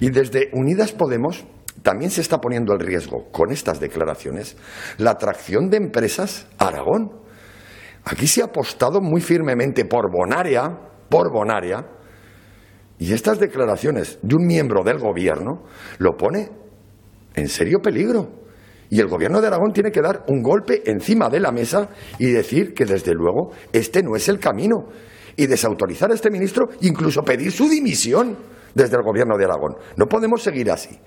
Y desde Unidas Podemos también se está poniendo en riesgo, con estas declaraciones, la atracción de empresas a Aragón. Aquí se ha apostado muy firmemente por Bonaria, y estas declaraciones de un miembro del Gobierno lo pone en serio peligro. Y el Gobierno de Aragón tiene que dar un golpe encima de la mesa y decir que, desde luego, este no es el camino. Y desautorizar a este ministro, incluso pedir su dimisión desde el Gobierno de Aragón. No podemos seguir así.